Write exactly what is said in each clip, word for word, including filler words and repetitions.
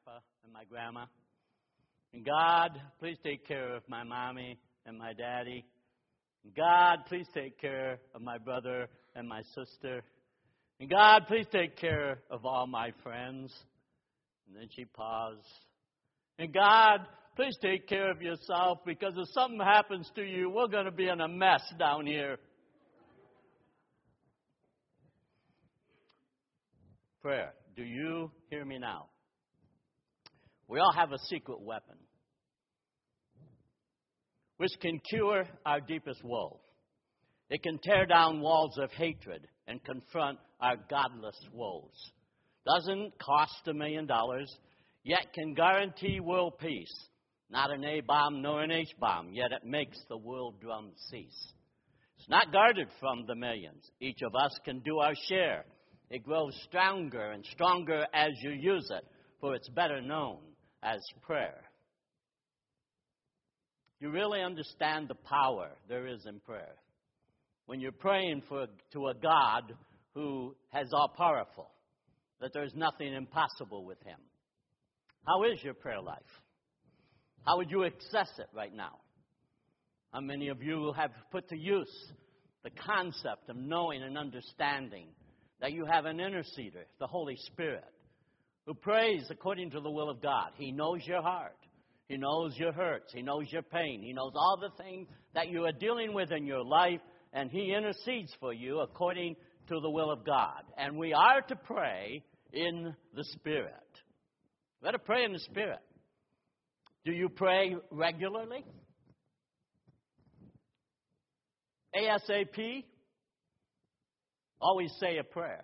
Papa and my grandma. And God, please take care of my mommy and my daddy. And God, please take care of my brother and my sister. And God, please take care of all my friends. And then she paused. And God, please take care of yourself, because if something happens to you, we're going to be in a mess down here. Prayer. Do you hear me now? We all have a secret weapon which can cure our deepest woe. It can tear down walls of hatred and confront our godless woes. Doesn't cost a million dollars, yet can guarantee world peace. Not an A-bomb nor an H-bomb, yet it makes the world drum cease. It's not guarded from the millions. Each of us can do our share. It grows stronger and stronger as you use it, for it's better known as prayer. You really understand the power there is in prayer when you're praying for to a God who has all powerful, that there's nothing impossible with him. How is your prayer life? How would you access it right now? How many of you have put to use the concept of knowing and understanding that you have an interceder, the Holy Spirit, who prays according to the will of God? He knows your heart. He knows your hurts. He knows your pain. He knows all the things that you are dealing with in your life, and he intercedes for you according to the will of God. And we are to pray in the Spirit. We got to pray in the Spirit. Do you pray regularly? ASAP? Always say a prayer.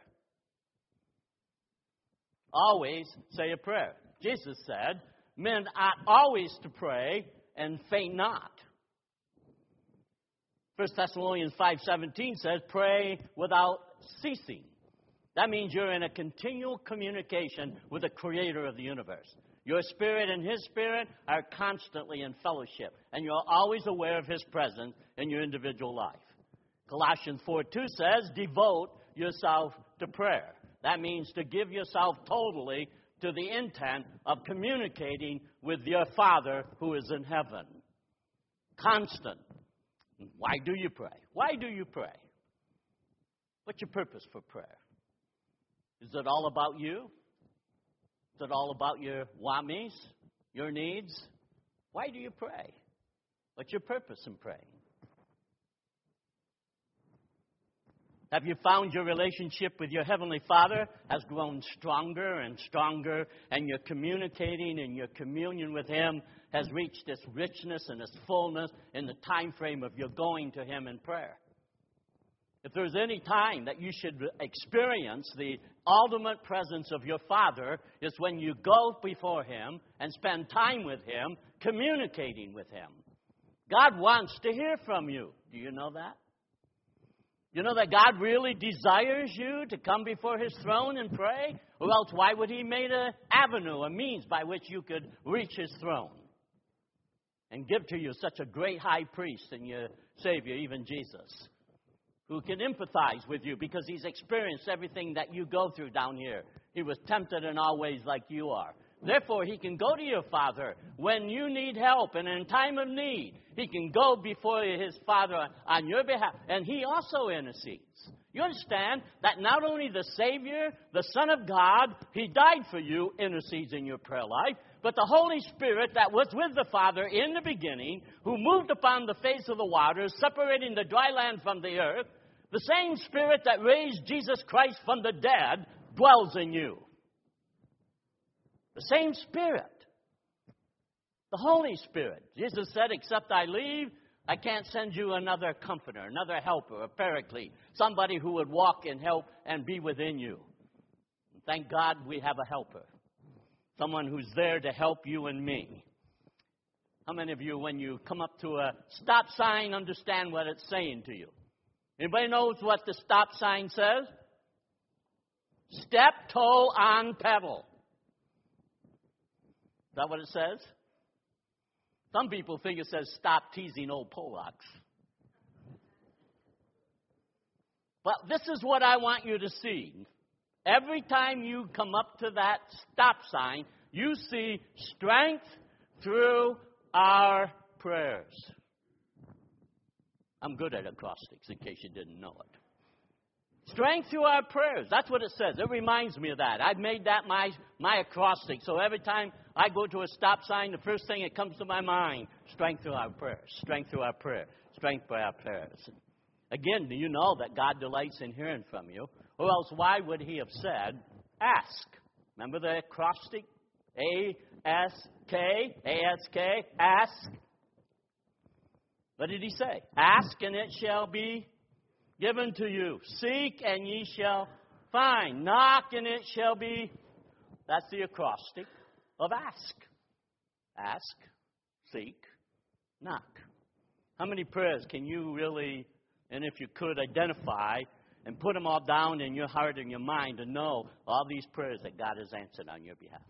Always say a prayer. Jesus said, men ought always to pray and faint not. First Thessalonians five seventeen says, pray without ceasing. That means you're in a continual communication with the creator of the universe. Your spirit and his spirit are constantly in fellowship, and you're always aware of his presence in your individual life. Colossians four two says, devote yourself to prayer. That means to give yourself totally to the intent of communicating with your Father who is in heaven. Constant. Why do you pray? Why do you pray? What's your purpose for prayer? Is it all about you? Is it all about your whammies, your needs? Why do you pray? What's your purpose in praying? Have you found your relationship with your Heavenly Father has grown stronger and stronger, and your communicating and your communion with him has reached its richness and its fullness in the time frame of your going to him in prayer? If there's any time that you should experience the ultimate presence of your Father, it's when you go before him and spend time with him, communicating with him. God wants to hear from you. Do you know that? You know that God really desires you to come before his throne and pray? Or else why would he make an avenue, a means by which you could reach his throne and give to you such a great high priest and your Savior, even Jesus, who can empathize with you because he's experienced everything that you go through down here. He was tempted in all ways like you are. Therefore, he can go to your Father when you need help and in time of need. He can go before his Father on your behalf, and he also intercedes. You understand that not only the Savior, the Son of God, he died for you, intercedes in your prayer life, but the Holy Spirit that was with the Father in the beginning, who moved upon the face of the waters, separating the dry land from the earth, the same Spirit that raised Jesus Christ from the dead dwells in you. The same Spirit. The Holy Spirit. Jesus said, except I leave, I can't send you another comforter, another helper, a paraclete, somebody who would walk and help and be within you. And thank God we have a helper. Someone who's there to help you and me. How many of you, when you come up to a stop sign, understand what it's saying to you? Anybody knows what the stop sign says? Step, toe on pedal. Is that what it says? Some people think it says, stop teasing old Polacks. But this is what I want you to see. Every time you come up to that stop sign, You see strength through our prayers. I'm good at acrostics, in case you didn't know it. Strength through our prayers. That's what it says. It reminds me of that. I've made that my, my acrostic. So every time I go to a stop sign, the first thing that comes to my mind, strength through our prayers. Strength through our prayer. Strength by our prayers. Again, do you know that God delights in hearing from you? Or else why would he have said, ask? Remember the acrostic? A S K, A S K, ask. What did he say? Ask and it shall be given to you. Seek and ye shall find. Knock and it shall be. That's the acrostic of ask. Ask, seek, knock. How many prayers can you really, and if you could, identify and put them all down in your heart and your mind to know all these prayers that God has answered on your behalf?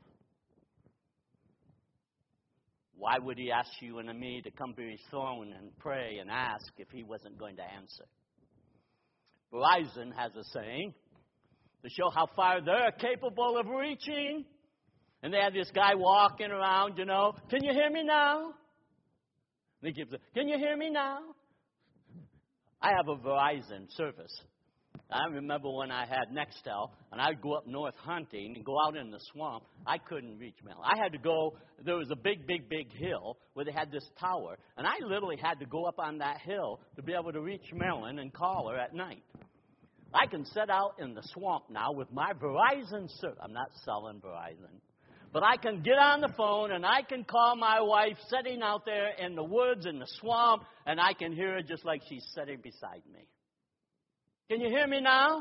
Why would he ask you and me to come to his throne and pray and ask if he wasn't going to answer? Verizon has a saying to show how far they're capable of reaching. And they have this guy walking around, you know, can you hear me now? And he gives it, can you hear me now? I have a Verizon service. I remember when I had Nextel, and I'd go up north hunting and go out in the swamp. I couldn't reach Mellon. I had to go, there was a big, big, big hill where they had this tower, and I literally had to go up on that hill to be able to reach Mellon and call her at night. I can sit out in the swamp now with my Verizon service. I'm not selling Verizon. But I can get on the phone, and I can call my wife sitting out there in the woods, in the swamp, and I can hear her just like she's sitting beside me. Can you hear me now?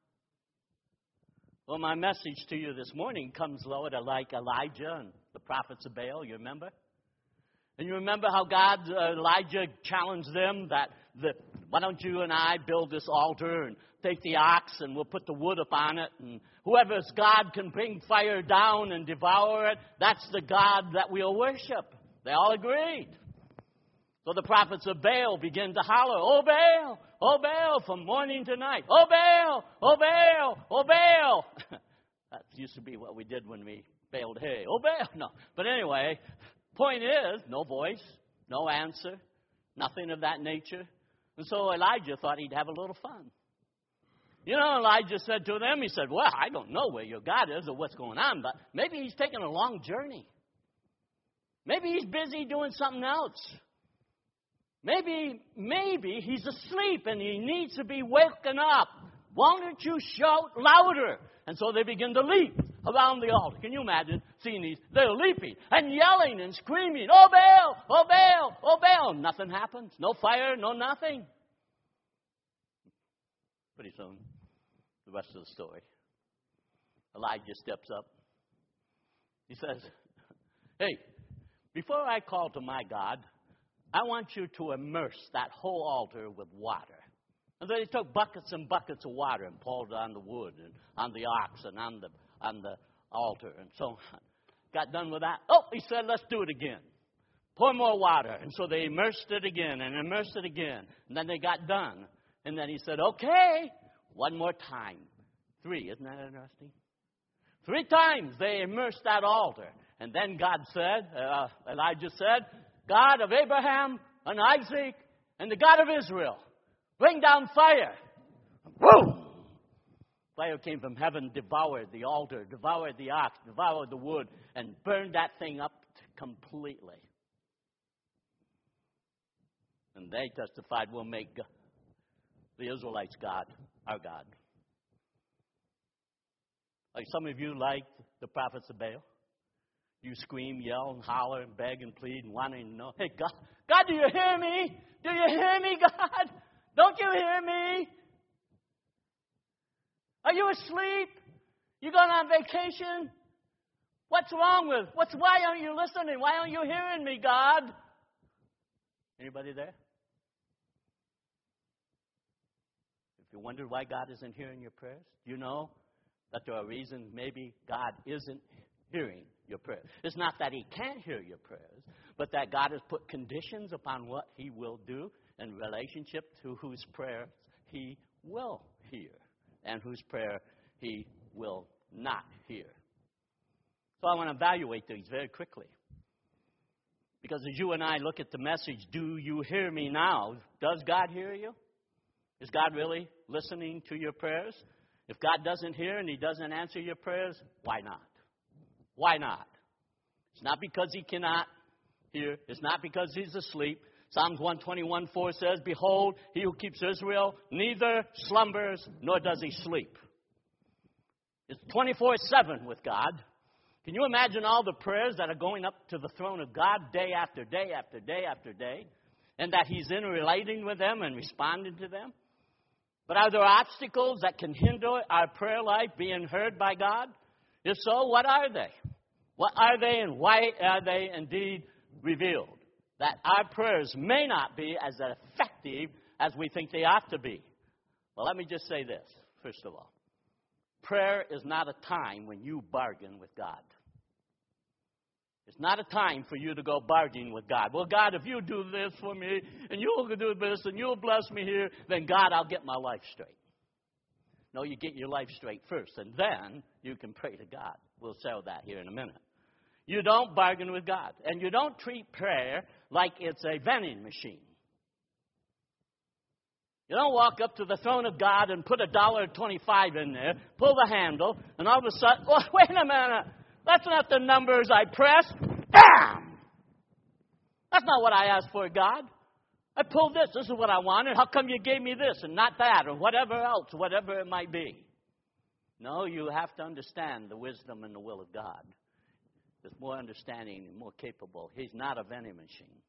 Well, my message to you this morning comes, Lord, like Elijah and the prophets of Baal, you remember? And you remember how God, uh, Elijah challenged them that, the, why don't you and I build this altar and take the ox and we'll put the wood upon it, and whoever's God can bring fire down and devour it, that's the God that we'll worship. They all agreed. So the prophets of Baal began to holler, oh Baal, oh Baal, from morning to night. Oh Baal, oh Baal, oh Baal. That used to be what we did when we baled hay. Oh Baal, no. But anyway, point is, no voice, no answer, nothing of that nature. And so Elijah thought he'd have a little fun. You know, Elijah said to them, he said, well, I don't know where your God is or what's going on, but maybe he's taking a long journey. Maybe he's busy doing something else. Maybe, maybe he's asleep and he needs to be woken up. Why don't you shout louder? And so they begin to leap around the altar. Can you imagine seeing these? They're leaping and yelling and screaming, oh Baal, oh Baal, oh Baal. Nothing happens. No fire, no nothing. Pretty soon, the rest of the story. Elijah steps up. He says, hey, before I call to my God, I want you to immerse that whole altar with water. And then he took buckets and buckets of water and poured it on the wood and on the ox and on the on the altar and so on. Got done with that. Oh, he said, let's do it again. Pour more water. And so they immersed it again and immersed it again. And then they got done. And then he said, okay, one more time. Three, isn't that interesting? Three times they immersed that altar. And then God said, uh, Elijah said, God of Abraham and Isaac and the God of Israel, bring down fire. Boom! Fire came from heaven, devoured the altar, devoured the ox, devoured the wood, and burned that thing up completely. And they testified, we'll make the Israelites God, our God. Like some of you like the prophets of Baal. You scream, yell, and holler, and beg, and plead, and wanting to know, hey, God, God, do you hear me? Do you hear me, God? Don't you hear me? Are you asleep? You going on vacation? What's wrong with? What's? Why aren't you listening? Why aren't you hearing me, God? Anybody there? If you wonder why God isn't hearing your prayers, do you know that there are reasons maybe God isn't hearing your prayers? It's not that he can't hear your prayers, but that God has put conditions upon what he will do in relationship to whose prayers he will hear and whose prayer he will not hear. So I want to evaluate these very quickly. Because as you and I look at the message, do you hear me now? Does God hear you? Is God really listening to your prayers? If God doesn't hear and He doesn't answer your prayers, why not? Why not? It's not because He cannot hear. It's not because He's asleep. Psalms one twenty-one four says, behold, He who keeps Israel neither slumbers nor does He sleep. It's twenty-four seven with God. Can you imagine all the prayers that are going up to the throne of God day after day after day after day? And that He's in relating with them and responding to them? But are there obstacles that can hinder our prayer life being heard by God? If so, what are they? What are they and why are they indeed revealed? That our prayers may not be as effective as we think they ought to be. Well, let me just say this, first of all. Prayer is not a time when you bargain with God. It's not a time for you to go bargaining with God. Well, God, if you do this for me, and you'll do this, and you'll bless me here, then God, I'll get my life straight. No, you get your life straight first, and then you can pray to God. We'll settle that here in a minute. You don't bargain with God, and you don't treat prayer like it's a vending machine. You don't walk up to the throne of God and put a dollar twenty-five in there, pull the handle, and all of a sudden, oh, wait a minute. That's not the numbers I pressed. Bam! That's not what I asked for, God. I pulled this. This is what I wanted. How come you gave me this and not that or whatever else, whatever it might be? No, you have to understand the wisdom and the will of God. There's more understanding and more capable. He's not a vending machine.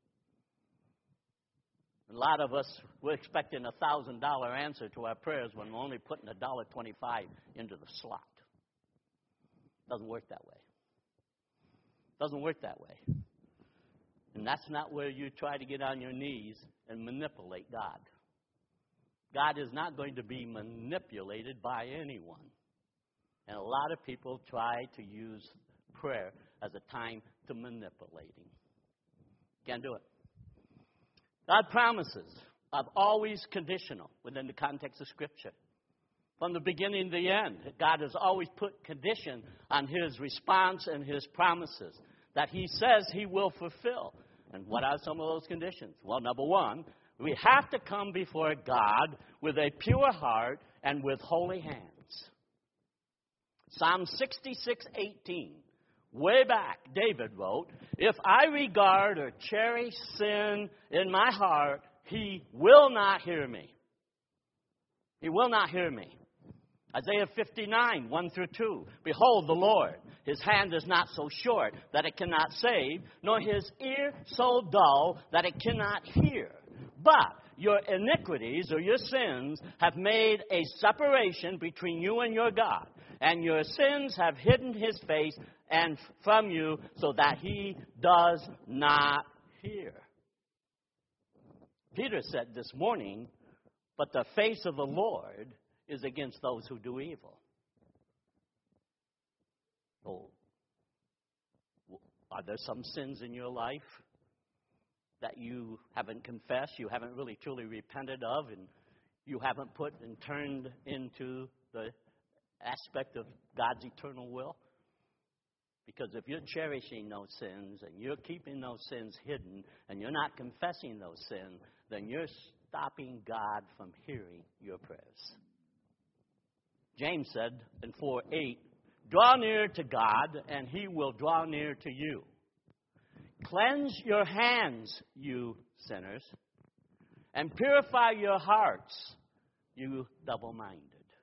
A lot of us, we're expecting a one thousand dollars answer to our prayers when we're only putting a one dollar twenty-five into the slot. Doesn't work that way. Doesn't work that way. And that's not where you try to get on your knees and manipulate God. God is not going to be manipulated by anyone. And a lot of people try to use prayer as a time to manipulate Him. Can't do it. God promises are always conditional within the context of Scripture. From the beginning to the end, God has always put condition on His response and His promises that He says He will fulfill. And what are some of those conditions? Well, number one, we have to come before God with a pure heart and with holy hands. Psalm sixty-six eighteen, way back, David wrote, if I regard or cherish sin in my heart, He will not hear me. He will not hear me. Isaiah fifty-nine, one through two. Behold, the Lord, His hand is not so short that it cannot save, nor His ear so dull that it cannot hear. But your iniquities or your sins have made a separation between you and your God, and your sins have hidden His face and from you so that He does not hear. Peter said this morning, but the face of the Lord is against those who do evil. Oh, are there some sins in your life that you haven't confessed, you haven't really truly repented of, and you haven't put and turned into the aspect of God's eternal will? Because if you're cherishing those sins and you're keeping those sins hidden and you're not confessing those sins, then you're stopping God from hearing your prayers. James said in four eight, draw near to God, and He will draw near to you. Cleanse your hands, you sinners, and purify your hearts, you double-minded.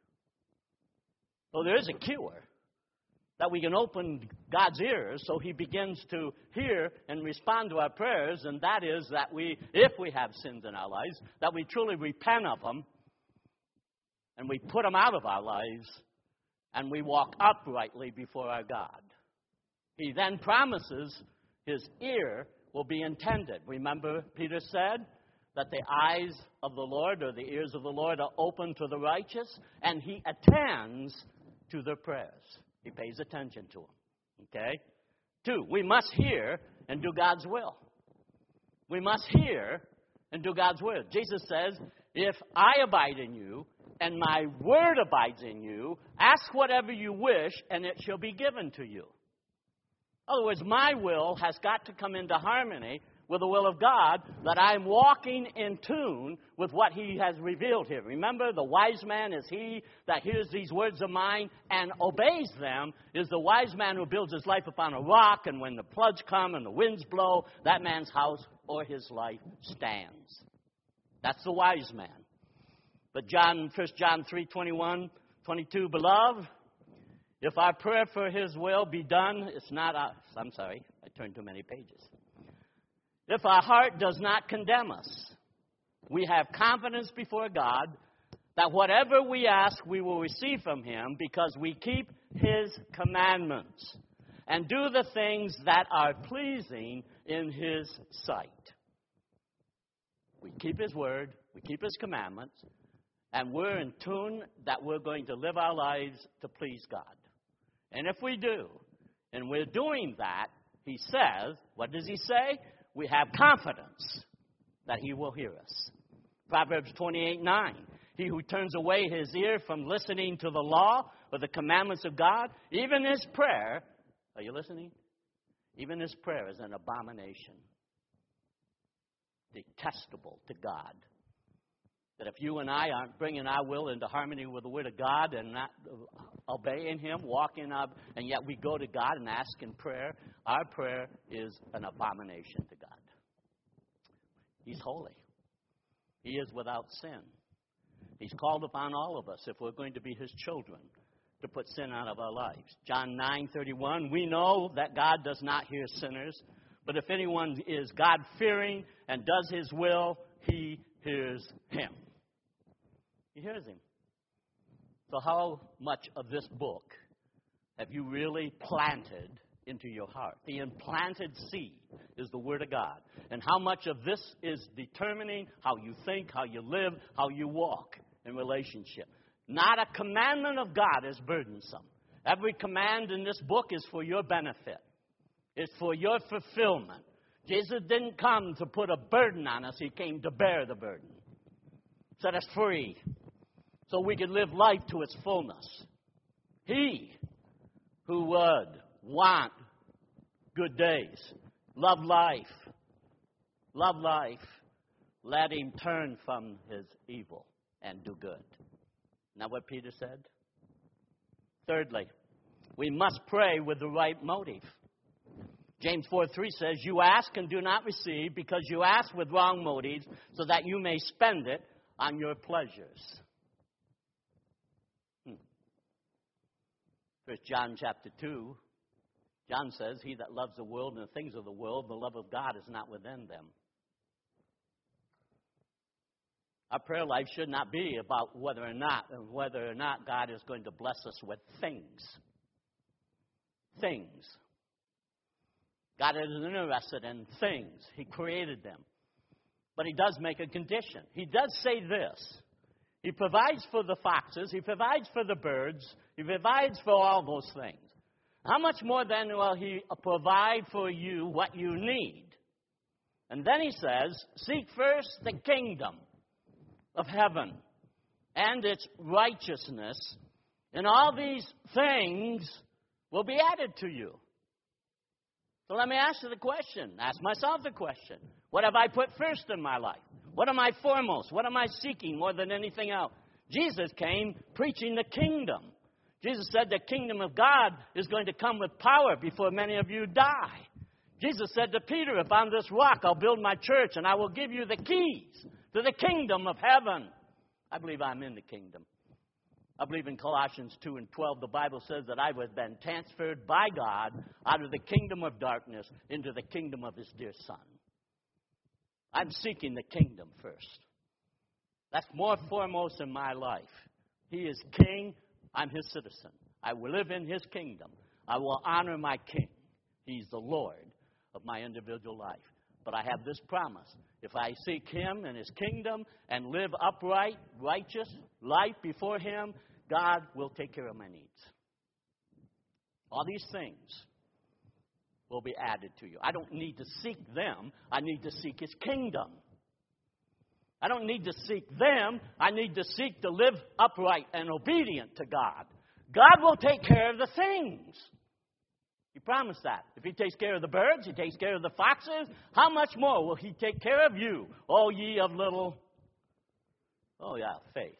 So there is a cure that we can open God's ears so He begins to hear and respond to our prayers, and that is that we, if we have sins in our lives, that we truly repent of them, and we put them out of our lives, and we walk uprightly before our God. He then promises His ear will be intended. Remember, Peter said that the eyes of the Lord or the ears of the Lord are open to the righteous, and He attends to their prayers. He pays attention to them. Okay? Two, we must hear and do God's will. We must hear and do God's will. Jesus says, if I abide in you, and my word abides in you, ask whatever you wish, and it shall be given to you. In other words, my will has got to come into harmony with the will of God, that I'm walking in tune with what He has revealed here. Remember, the wise man is he that hears these words of mine and obeys them, is the wise man who builds his life upon a rock, and when the floods come and the winds blow, that man's house or his life stands. That's the wise man. But John, First John three, twenty-one, twenty-two, beloved, if our prayer for His will be done, it's not us. I'm sorry, I turned too many pages. If our heart does not condemn us, we have confidence before God that whatever we ask, we will receive from Him because we keep His commandments and do the things that are pleasing in His sight. We keep His word, we keep His commandments, and we're in tune that we're going to live our lives to please God. And if we do, and we're doing that, He says, what does He say? We have confidence that He will hear us. Proverbs twenty-eight, nine. He who turns away his ear from listening to the law or the commandments of God, even his prayer, are you listening? Even his prayer is an abomination. Detestable to God. That if you and I aren't bringing our will into harmony with the Word of God and not obeying Him, walking up, and yet we go to God and ask in prayer, our prayer is an abomination to God. He's holy. He is without sin. He's called upon all of us, if we're going to be His children, to put sin out of our lives. John nine thirty-one, we know that God does not hear sinners, but if anyone is God-fearing and does His will, He hears him. He hears him. So how much of this book have you really planted into your heart? The implanted seed is the Word of God. And how much of this is determining how you think, how you live, how you walk in relationship. Not a commandment of God is burdensome. Every command in this book is for your benefit. It's for your fulfillment. Jesus didn't come to put a burden on us. He came to bear the burden. Set us free so we could live life to its fullness. He who would want good days, love life, love life, let him turn from his evil and do good. Isn't that what Peter said? Thirdly, we must pray with the right motive. James four three says, you ask and do not receive because you ask with wrong motives so that you may spend it on your pleasures. Hmm. First John chapter two, John says, he that loves the world and the things of the world, the love of God is not within them. Our prayer life should not be about whether or not, and whether or not God is going to bless us with things. Things. God isn't interested in things. He created them. But He does make a condition. He does say this. He provides for the foxes. He provides for the birds. He provides for all those things. How much more then will He provide for you what you need? And then He says, seek first the kingdom of heaven and its righteousness, and all these things will be added to you. So let me ask you the question, ask myself the question. What have I put first in my life? What am I foremost? What am I seeking more than anything else? Jesus came preaching the kingdom. Jesus said the kingdom of God is going to come with power before many of you die. Jesus said to Peter, upon this rock I'll build my church and I will give you the keys to the kingdom of heaven. I believe I'm in the kingdom. I believe in Colossians two and twelve, the Bible says that I have been transferred by God out of the kingdom of darkness into the kingdom of His dear Son. I'm seeking the kingdom first. That's more foremost in my life. He is king. I'm His citizen. I will live in His kingdom. I will honor my king. He's the Lord of my individual life. But I have this promise. If I seek Him and His kingdom and live upright, righteous life before Him, God will take care of my needs. All these things will be added to you. I don't need to seek them. I need to seek His kingdom. I don't need to seek them. I need to seek to live upright and obedient to God. God will take care of the things. He promised that. If he takes care of the birds, he takes care of the foxes, how much more will he take care of you, O ye of little, oh yeah, faith.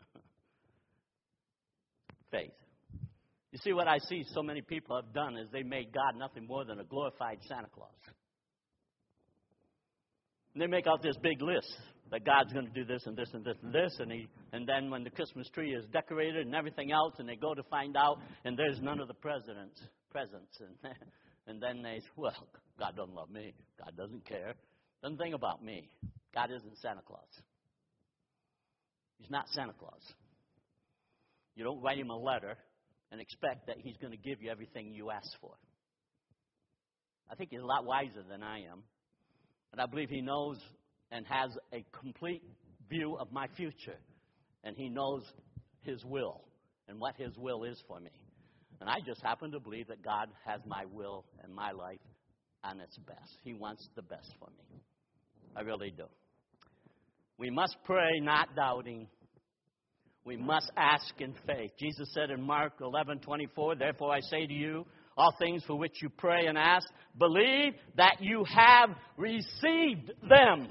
Faith. You see, what I see so many people have done is they made God nothing more than a glorified Santa Claus. And they make out this big list that God's going to do this and this and this and this, and he, and then when the Christmas tree is decorated and everything else, and they go to find out, and there's none of the president's presents, and and then they say, well, God doesn't love me. God doesn't care. Doesn't think about me. God isn't Santa Claus. He's not Santa Claus. You don't write him a letter and expect that he's going to give you everything you ask for. I think he's a lot wiser than I am. And I believe he knows and has a complete view of my future. And he knows his will and what his will is for me. And I just happen to believe that God has my will and my life on its best. He wants the best for me. I really do. We must pray not doubting. We must ask in faith. Jesus said in Mark eleven twenty-four, therefore I say to you, all things for which you pray and ask, believe that you have received them.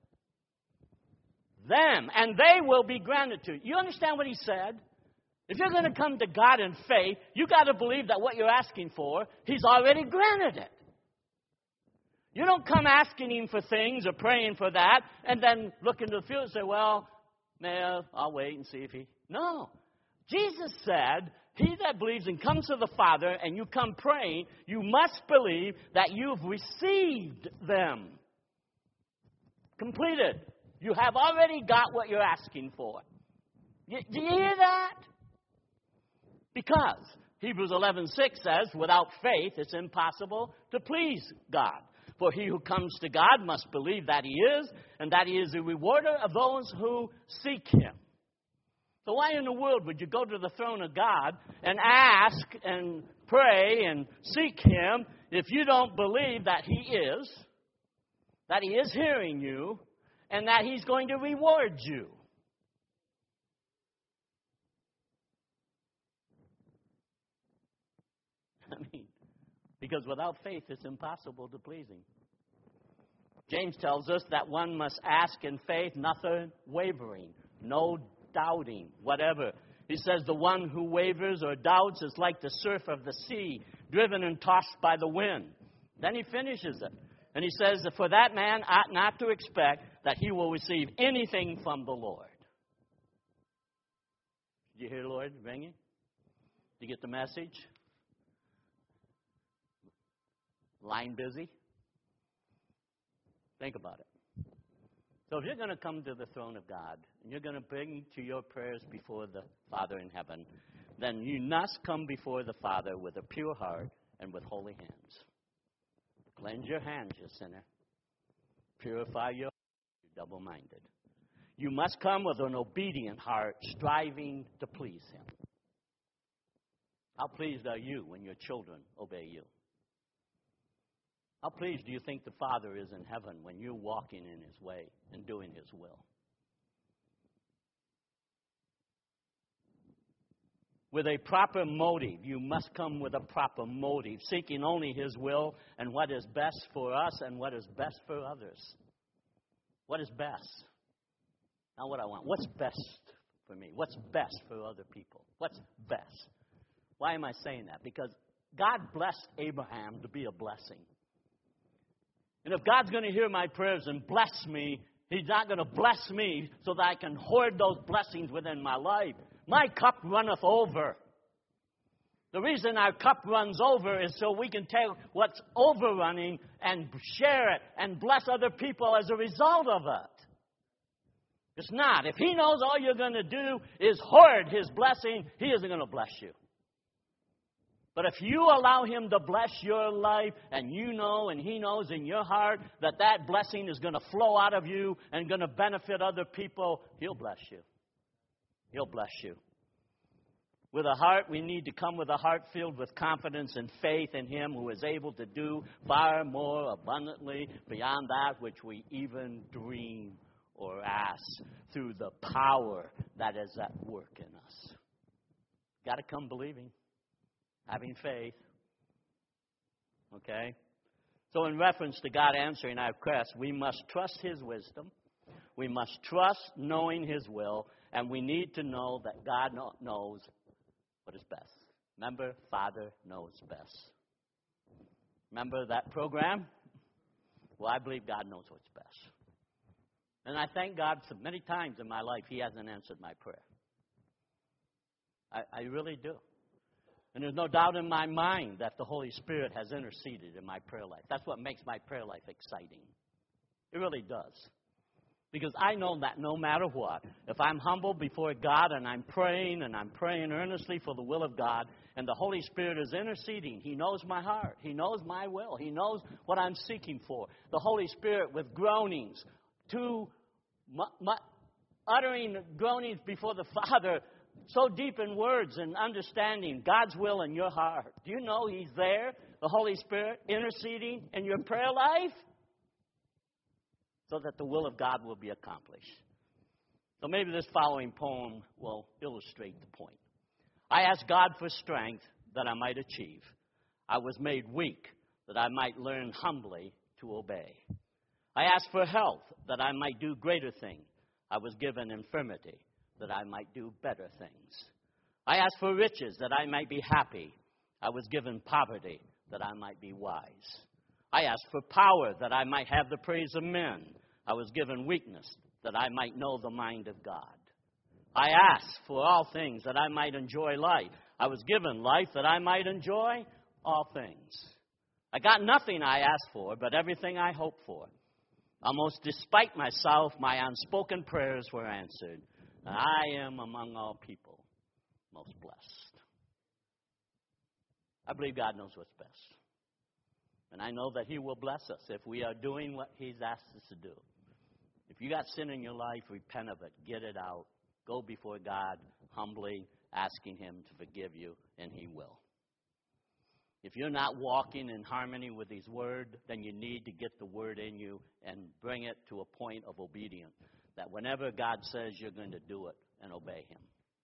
Them. And they will be granted to you. You understand what he said? If you're going to come to God in faith, you got to believe that what you're asking for, he's already granted it. You don't come asking him for things or praying for that and then look into the future and say, well, Well, I'll wait and see if he... No. Jesus said, he that believes and comes to the Father and you come praying, you must believe that you've received them. Completed. You have already got what you're asking for. You, do you hear that? Because Hebrews eleven six says, without faith it's impossible to please God. For he who comes to God must believe that he is, and that he is a rewarder of those who seek him. So why in the world would you go to the throne of God and ask and pray and seek him if you don't believe that he is, that he is hearing you, and that he's going to reward you? I mean, because without faith, it's impossible to please him. James tells us that one must ask in faith, nothing wavering, no doubting, whatever. He says the one who wavers or doubts is like the surf of the sea, driven and tossed by the wind. Then he finishes it. And he says that for that man ought not to expect that he will receive anything from the Lord. Did you hear the Lord ringing? Did you get the message? Line busy? Think about it. So if you're going to come to the throne of God, and you're going to bring to your prayers before the Father in heaven, then you must come before the Father with a pure heart and with holy hands. Cleanse your hands, you sinner. Purify your heart, you double-minded. You must come with an obedient heart, striving to please him. How pleased are you when your children obey you? How pleased do you think the Father is in heaven when you're walking in his way and doing his will? With a proper motive. You must come with a proper motive, seeking only his will and what is best for us and what is best for others. What is best? Not what I want. What's best for me? What's best for other people? What's best? Why am I saying that? Because God blessed Abraham to be a blessing. And if God's going to hear my prayers and bless me, he's not going to bless me so that I can hoard those blessings within my life. My cup runneth over. The reason our cup runs over is so we can take what's overrunning and share it and bless other people as a result of it. It's not. If he knows all you're going to do is hoard his blessing, he isn't going to bless you. But if you allow him to bless your life, and you know and he knows in your heart that that blessing is going to flow out of you and going to benefit other people, he'll bless you. He'll bless you. With a heart, we need to come with a heart filled with confidence and faith in him who is able to do far more abundantly beyond that which we even dream or ask through the power that is at work in us. Got to come believing. Having faith. Okay? So in reference to God answering our requests, we must trust His wisdom. We must trust knowing His will. And we need to know that God knows what is best. Remember, Father knows best. Remember that program? Well, I believe God knows what's best. And I thank God for many times in my life He hasn't answered my prayer. I, I really do. And there's no doubt in my mind that the Holy Spirit has interceded in my prayer life. That's what makes my prayer life exciting. It really does. Because I know that no matter what, if I'm humble before God and I'm praying and I'm praying earnestly for the will of God and the Holy Spirit is interceding, He knows my heart. He knows my will. He knows what I'm seeking for. The Holy Spirit with groanings, to mu- mu- uttering groanings before the Father, so deep in words and understanding God's will in your heart. Do you know He's there, the Holy Spirit, interceding in your prayer life so that the will of God will be accomplished? So maybe this following poem will illustrate the point. I asked God for strength that I might achieve. I was made weak that I might learn humbly to obey. I asked for health that I might do greater things. I was given infirmity that I might do better things. I asked for riches that I might be happy. I was given poverty that I might be wise. I asked for power that I might have the praise of men. I was given weakness that I might know the mind of God. I asked for all things that I might enjoy life. I was given life that I might enjoy all things. I got nothing I asked for, but everything I hoped for. Almost despite myself, my unspoken prayers were answered. And I am among all people most blessed. I believe God knows what's best. And I know that He will bless us if we are doing what He's asked us to do. If you got sin in your life, repent of it. Get it out. Go before God humbly, asking Him to forgive you, and He will. If you're not walking in harmony with His Word, then you need to get the Word in you and bring it to a point of obedience, that whenever God says you're going to do it, and obey Him.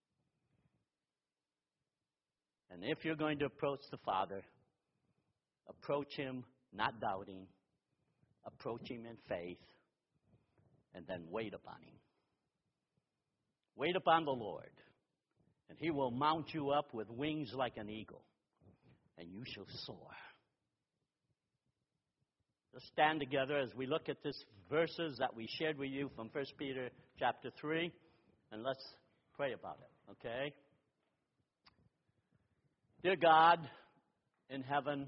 And if you're going to approach the Father, approach Him not doubting, approach Him in faith, and then wait upon Him. Wait upon the Lord, and He will mount you up with wings like an eagle, and you shall soar. Let's stand together as we look at these verses that we shared with you from First Peter chapter three, and let's pray about it, okay? Dear God in heaven,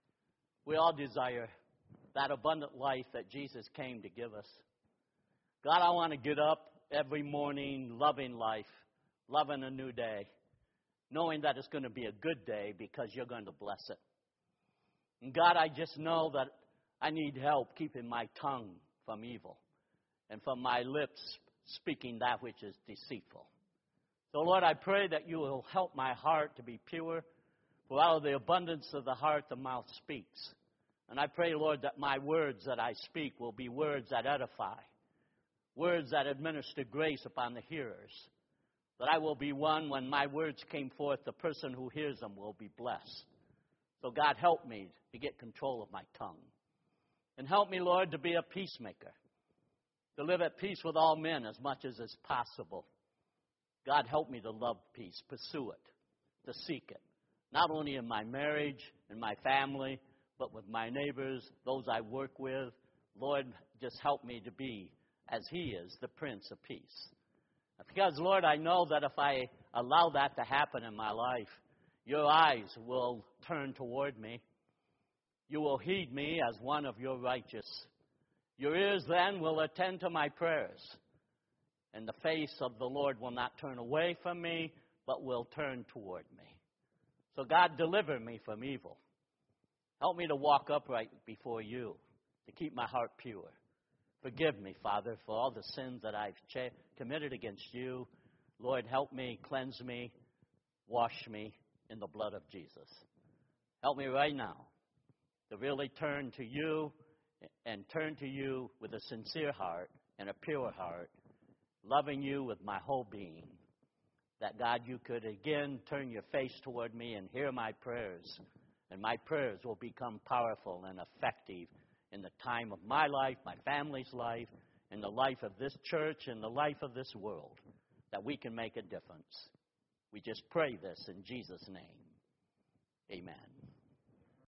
we all desire that abundant life that Jesus came to give us. God, I want to get up every morning loving life, loving a new day, knowing that it's going to be a good day because you're going to bless it. And God, I just know that I need help keeping my tongue from evil and from my lips speaking that which is deceitful. So, Lord, I pray that you will help my heart to be pure, for out of the abundance of the heart the mouth speaks. And I pray, Lord, that my words that I speak will be words that edify, words that administer grace upon the hearers, that I will be one when my words came forth, the person who hears them will be blessed. So, God, help me to get control of my tongue. And help me, Lord, to be a peacemaker, to live at peace with all men as much as is possible. God, help me to love peace, pursue it, to seek it, not only in my marriage and my family, but with my neighbors, those I work with. Lord, just help me to be, as He is, the Prince of Peace. Because, Lord, I know that if I allow that to happen in my life, your eyes will turn toward me. You will heed me as one of your righteous. Your ears then will attend to my prayers. And the face of the Lord will not turn away from me, but will turn toward me. So, God, deliver me from evil. Help me to walk upright before you, to keep my heart pure. Forgive me, Father, for all the sins that I've ch- committed against you. Lord, help me, cleanse me, wash me in the blood of Jesus. Help me right now to really turn to you and turn to you with a sincere heart and a pure heart, loving you with my whole being. That, God, you could again turn your face toward me and hear my prayers And my prayers will become powerful and effective in the time of my life, my family's life, in the life of this church, in the life of this world, that we can make a difference. We just pray this in Jesus' name. Amen.